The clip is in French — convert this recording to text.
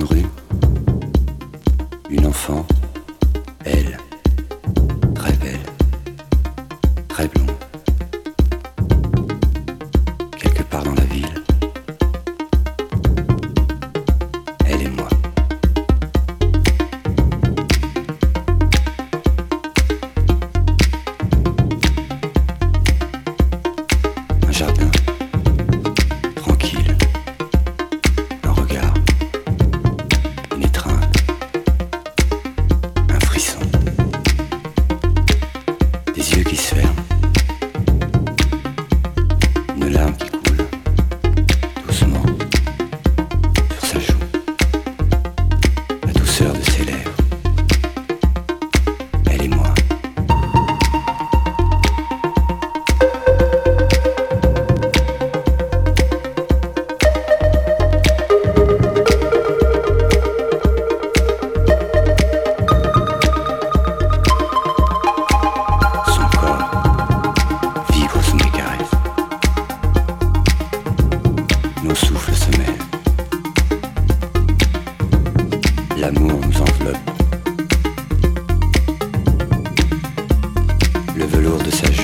de rue, une enfant, elle, très belle, très blonde. Quelque part dans la ville, elle et moi. Un jardin, tranquille, un regard, une étreinte, un frisson, des yeux qui se ferment, une larme qui coule doucement sur sa joue, la douceur de ses lèvres, elle et moi. Son corps vibre sous mes caresses. Nos souffles se mêlent. L'amour nous enveloppe. Le velours de sa joue